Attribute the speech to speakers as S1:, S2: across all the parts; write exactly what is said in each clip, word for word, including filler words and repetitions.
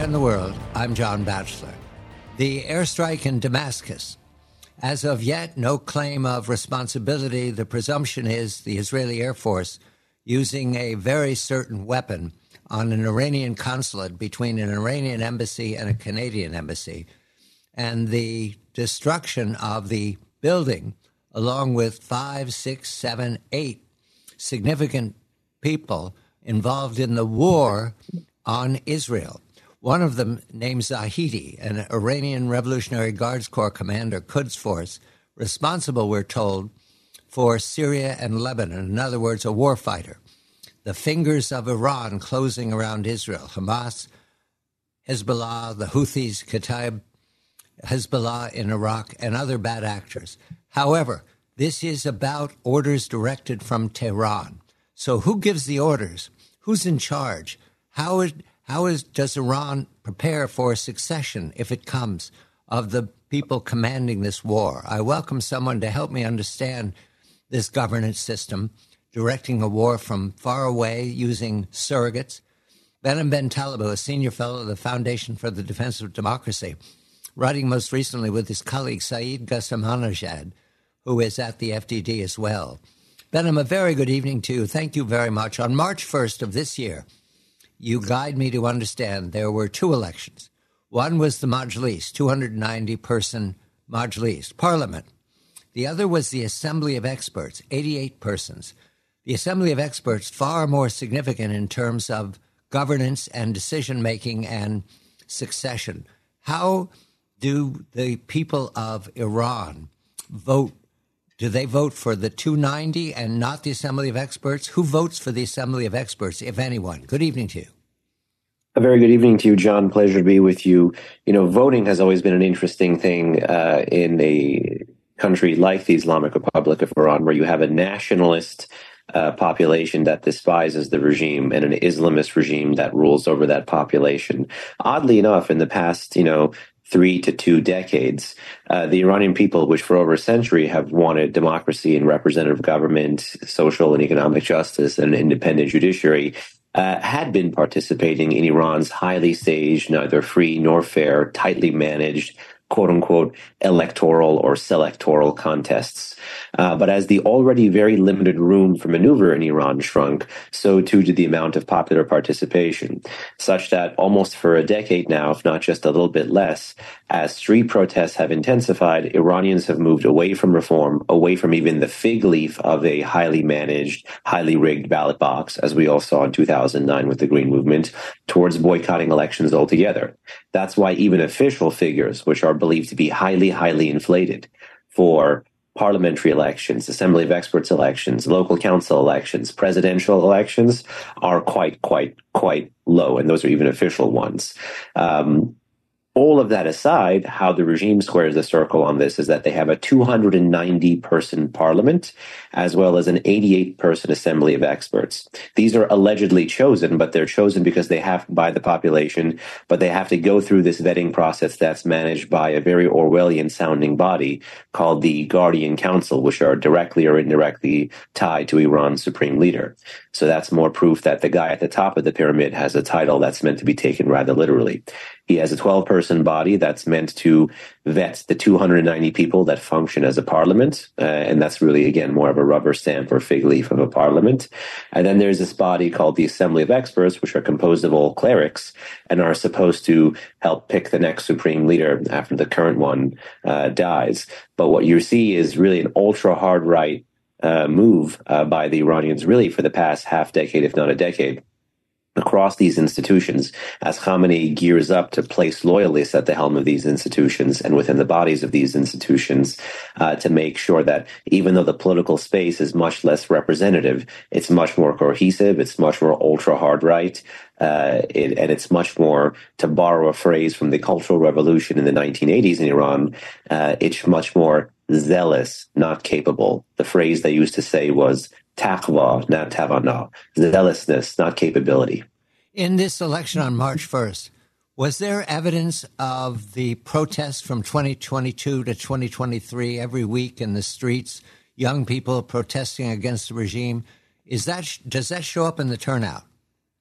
S1: and the world, I'm John Batchelor. The airstrike in Damascus. As of yet, no claim of responsibility. The presumption is the Israeli Air Force using a very certain weapon on an Iranian consulate between an Iranian embassy and a Canadian embassy. And the destruction of the building, along with five, six, seven, eight significant people involved in the war on Israel. One of them, named Zahidi, an Iranian Revolutionary Guards Corps commander, Quds Force, responsible, we're told, for Syria and Lebanon. In other words, a warfighter. The fingers of Iran closing around Israel. Hamas, Hezbollah, the Houthis, Kataib, Hezbollah in Iraq, and other bad actors. However, this is about orders directed from Tehran. So who gives the orders? Who's in charge? How is, how is, does Iran prepare for a succession, if it comes, of the people commanding this war? I welcome someone to help me understand this governance system, directing a war from far away using surrogates. Behnam Ben Talebou, a senior fellow of the Foundation for the Defense of Democracy, writing most recently with his colleague Saeed Ghassamanejad, who is at the F D D as well. Behnam, a very good evening to you. Thank you very much. On March first of this year, you guide me to understand there were two elections. One was the Majlis, two hundred ninety person Majlis, Parliament. The other was the Assembly of Experts, eighty-eight persons. The Assembly of Experts, far more significant in terms of governance and decision-making and succession. How do the people of Iran vote? Do they vote for the two ninety and not the Assembly of Experts? Who votes for the Assembly of Experts, if anyone? Good evening to you.
S2: A very good evening to you, John. Pleasure to be with you. You know, voting has always been an interesting thing uh, in a country like the Islamic Republic of Iran, where you have a nationalist uh, population that despises the regime and an Islamist regime that rules over that population. Oddly enough, in the past, you know, three to two decades, uh, the Iranian people, which for over a century have wanted democracy and representative government, social and economic justice, and an independent judiciary, uh, had been participating in Iran's highly staged, neither free nor fair, tightly managed, quote-unquote, electoral or selectoral contests. Uh, but as the already very limited room for maneuver in Iran shrunk, so too did the amount of popular participation, such that almost for a decade now, if not just a little bit less, as street protests have intensified, Iranians have moved away from reform, away from even the fig leaf of a highly managed, highly rigged ballot box, as we all saw in two thousand nine with the Green Movement, towards boycotting elections altogether. That's why even official figures, which are believed to be highly, highly inflated for parliamentary elections, Assembly of Experts elections, local council elections, presidential elections, are quite, quite, quite low. And those are even official ones. Um, all of that aside, how the regime squares the circle on this is that they have a two hundred ninety person parliament, as well as an eighty-eight person Assembly of Experts. These are allegedly chosen, but they're chosen because they have by the population, but they have to go through this vetting process that's managed by a very Orwellian sounding body called the Guardian Council, which are directly or indirectly tied to Iran's supreme leader. So that's more proof that the guy at the top of the pyramid has a title that's meant to be taken rather literally. He has a twelve person body that's meant to vet the two hundred ninety people that function as a parliament. Uh, and that's really, again, more of a rubber stamp or fig leaf of a parliament. And then there's this body called the Assembly of Experts, which are composed of all clerics and are supposed to help pick the next supreme leader after the current one uh, dies. But what you see is really an ultra hard right uh, move uh, by the Iranians, really for the past half decade, if not a decade, across these institutions, as Khamenei gears up to place loyalists at the helm of these institutions and within the bodies of these institutions uh, to make sure that even though the political space is much less representative, it's much more cohesive, it's much more ultra-hard right, uh, it, and it's much more, to borrow a phrase from the Cultural Revolution in the nineteen eighties in Iran, uh, it's much more zealous, not capable. The phrase they used to say was taqwa, not tavana, zealousness, not capability.
S1: In this election on March first, was there evidence of the protests from twenty twenty-two to twenty twenty-three every week in the streets, young people protesting against the regime? Is that, does that show up in the turnout?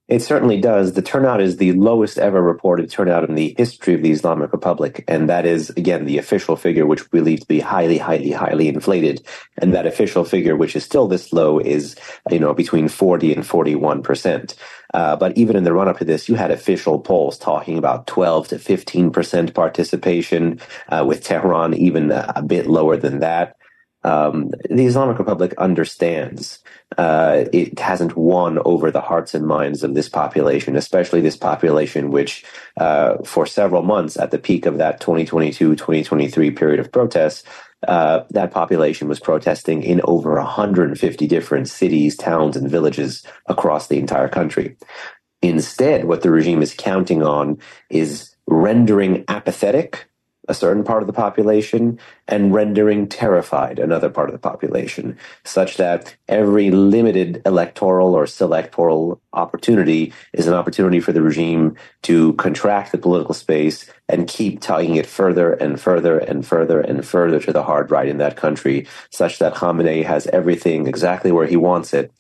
S2: It certainly does. The turnout is the lowest ever reported turnout in the history of the Islamic Republic. And that is, again, the official figure, which we believe to be highly, highly, highly inflated. And that official figure, which is still this low, is, you know, between forty and forty-one percent. Uh, but even in the run-up to this, you had official polls talking about twelve to fifteen percent participation, uh, with Tehran even a, a bit lower than that. Um, the Islamic Republic understands uh, it hasn't won over the hearts and minds of this population, especially this population which, uh, for several months at the peak of that twenty twenty-two twenty twenty-three period of protests, uh, that population was protesting in over one hundred fifty different cities, towns, and villages across the entire country. Instead, what the regime is counting on is rendering apathetic a certain part of the population and rendering terrified another part of the population, such that every limited electoral or selectoral opportunity is an opportunity for the regime to contract the political space and keep tugging it further and further and further and further to the hard right in that country, such that Khamenei has everything exactly where he wants it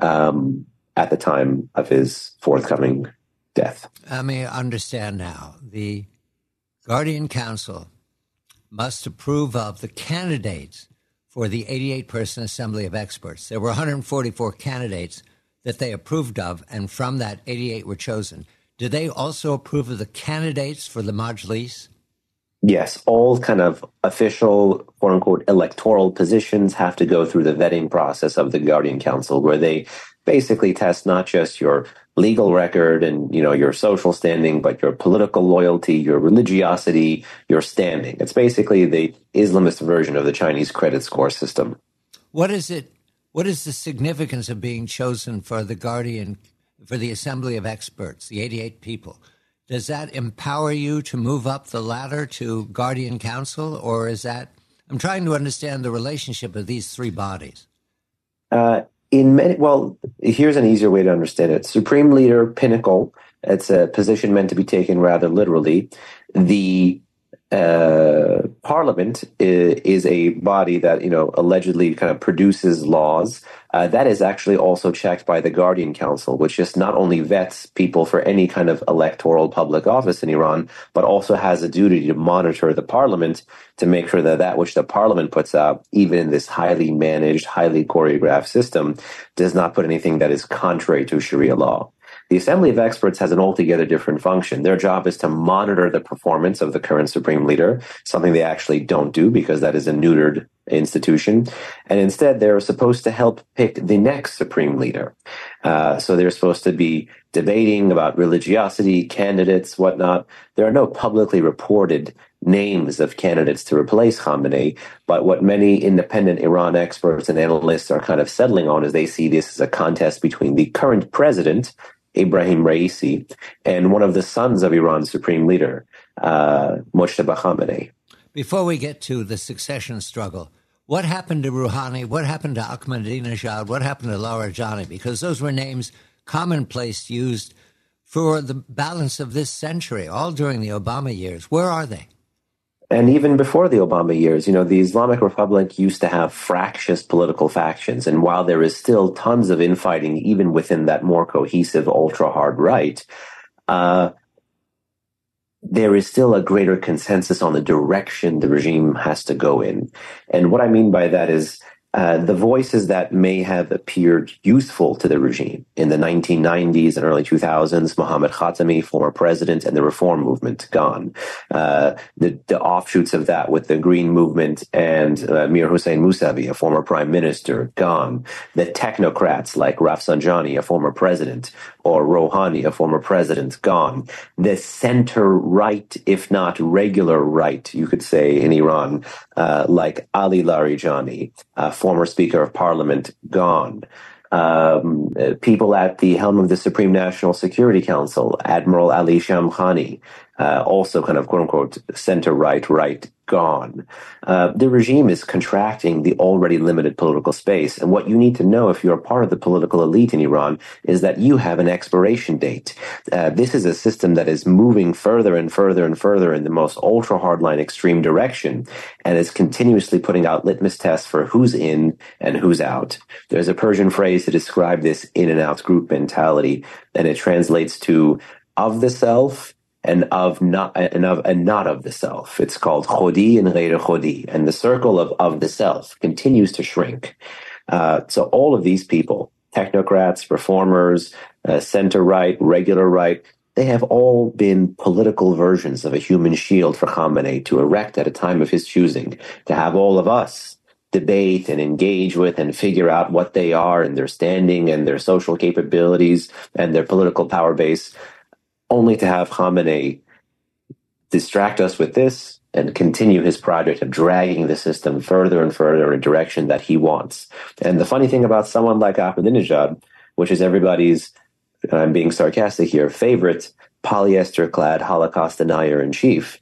S2: um, at the time of his forthcoming death.
S1: Let me understand now. The Guardian Council must approve of the candidates for the eighty-eight person Assembly of Experts. There were one hundred forty-four candidates that they approved of, and from that, eighty-eight were chosen. Did they also approve of the candidates for the Majlis?
S2: Yes, all kind of official, quote-unquote, electoral positions have to go through the vetting process of the Guardian Council, where they basically test not just your legal record and, you know, your social standing, but your political loyalty, your religiosity, your standing. It's basically the Islamist version of the Chinese credit score system.
S1: What is it? What is the significance of being chosen for the Guardian, for the Assembly of Experts, the eighty-eight people? Does that empower you to move up the ladder to Guardian Council, or is that, I'm trying to understand the relationship of these three bodies.
S2: Uh, in many, well, here's an easier way to understand it. Supreme Leader, Pinnacle, it's a position meant to be taken rather literally. The uh, Parliament is, is a body that, you know, allegedly kind of produces laws. Uh, that is actually also checked by the Guardian Council, which just not only vets people for any kind of electoral public office in Iran, but also has a duty to monitor the parliament to make sure that that which the parliament puts out, even in this highly managed, highly choreographed system, does not put anything that is contrary to Sharia law. The Assembly of Experts has an altogether different function. Their job is to monitor the performance of the current Supreme Leader, something they actually don't do because that is a neutered institution. And instead, they're supposed to help pick the next Supreme Leader. Uh, so they're supposed to be debating about religiosity, candidates, whatnot. There are no publicly reported names of candidates to replace Khamenei, but what many independent Iran experts and analysts are kind of settling on is they see this as a contest between the current president, Ibrahim Raisi, and one of the sons of Iran's supreme leader, uh, Mojtaba Khamenei.
S1: Before we get to the succession struggle, what happened to Rouhani? What happened to Ahmadinejad? What happened to Larijani? Because those were names commonplace used for the balance of this century, all during the Obama years. Where are they?
S2: And even before the Obama years, you know, the Islamic Republic used to have fractious political factions. And while there is still tons of infighting, even within that more cohesive ultra-hard right, uh, there is still a greater consensus on the direction the regime has to go in. And what I mean by that is uh, the voices that may have appeared useful to the regime in the nineteen nineties and early two thousands, Mohammad Khatami, former president, and the reform movement, gone. Uh, the, the offshoots of that with the Green Movement and uh, Mir Hossein Mousavi, a former prime minister, gone. The technocrats like Rafsanjani, a former president, or Rouhani, a former president, gone. The center-right, if not regular right, you could say, in Iran, uh, like Ali Larijani, uh, former Speaker of Parliament, gone. Um, people at the helm of the Supreme National Security Council, Admiral Ali Shamkhani, uh, also kind of quote-unquote center-right, right, gone. Uh, the regime is contracting the already limited political space. And what you need to know if you're a part of the political elite in Iran is that you have an expiration date. Uh, this is a system that is moving further and further and further in the most ultra-hardline extreme direction and is continuously putting out litmus tests for who's in and who's out. There's a Persian phrase to describe this in and out group mentality, and it translates to of the self and of not and of and not of the self. It's called khodi and ghair khodi, and the circle of of the self continues to shrink. Uh, so all of these people, technocrats, reformers, uh, center right, regular right, they have all been political versions of a human shield for Khamenei to erect at a time of his choosing, to have all of us debate and engage with and figure out what they are and their standing and their social capabilities and their political power base, only to have Khamenei distract us with this and continue his project of dragging the system further and further in a direction that he wants. And the funny thing about someone like Ahmadinejad, which is everybody's, and I'm being sarcastic here, favorite polyester-clad Holocaust denier-in-chief,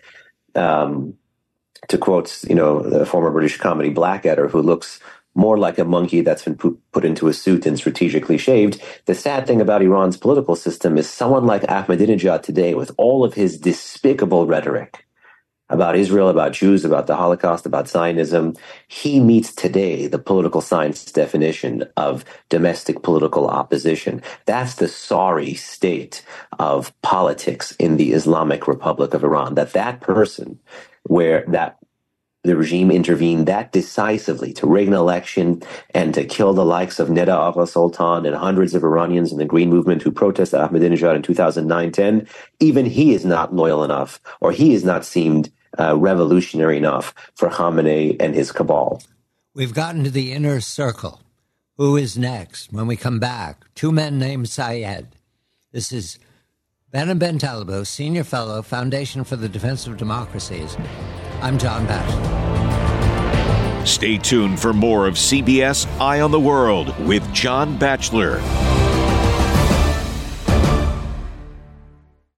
S2: um, to quote, you know, the former British comedy Blackadder, who looks more like a monkey that's been put into a suit and strategically shaved. The sad thing about Iran's political system is someone like Ahmadinejad today, with all of his despicable rhetoric about Israel, about Jews, about the Holocaust, about Zionism, he meets today the political science definition of domestic political opposition. That's the sorry state of politics in the Islamic Republic of Iran, that that person, where that the regime intervened that decisively to rig an election and to kill the likes of Neda Agha Sultan and hundreds of Iranians in the Green Movement who protested Ahmadinejad in two thousand nine ten, even he is not loyal enough, or he has not seemed uh, revolutionary enough for Khamenei and his cabal.
S1: We've gotten to the inner circle. Who is next? When we come back, two men named Syed. This is Behnam Ben Talebou, Senior Fellow, Foundation for the Defense of Democracies. I'm John Batchelor.
S3: Stay tuned for more of C B S Eye on the World with John Batchelor.